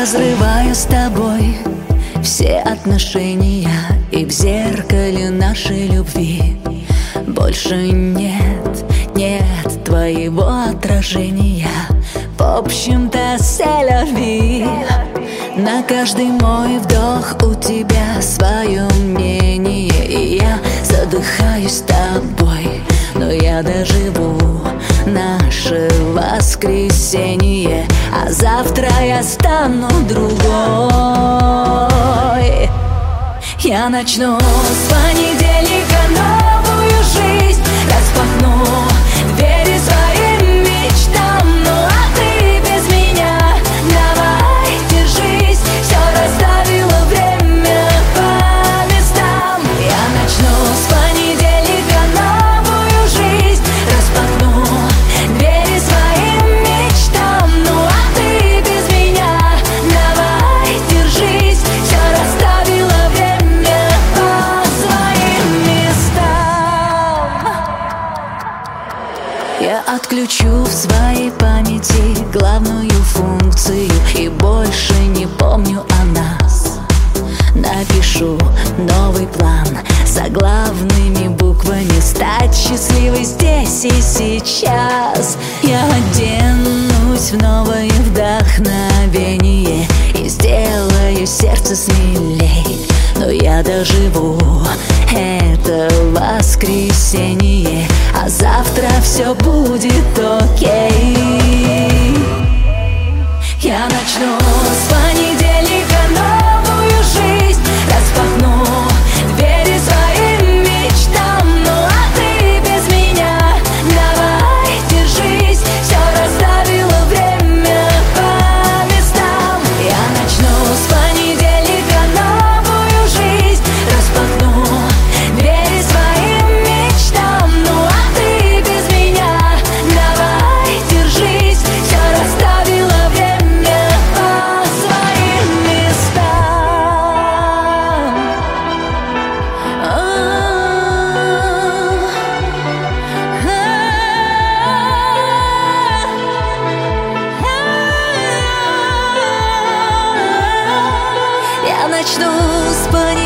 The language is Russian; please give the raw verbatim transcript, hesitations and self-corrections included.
разрываю с тобой все отношения, и в зеркале нашей любви больше нет, нет твоего отражения. В общем-то, c'est-la-vie. На каждый мой вдох у тебя свое мнение, и я задыхаюсь с тобой, но я доживу наше воскресенье, а завтра я стану другой. Я начну с понедельника новую жизнь, распахну двери своим мечтам. Ну а ты без меня давай держись, все расставила время по местам. Я начну с понедельника новую жизнь, распахну двери своим мечтам. Ну а ты без меня давай держись, все расставила время по своим местам. Я отключу в своей памяти главную функцию и больше не помню о нас. Напишу новый план заглавными буквами: стать счастливой здесь и сейчас. Я оденусь в новое вдохновение и сделаю сердце смелей, но я доживу это воскресенье, а завтра все будет окей. Я начну с понедельника новую жизнь, распахну двери своим мечтам. Ну а ты без меня давай держись, все расставила время по местам. Я начну с понедельника новую жизнь, распахну двери своим мечтам. Ну а ты без меня давай держись, все расставила время по своим местам. Я начну с понедельника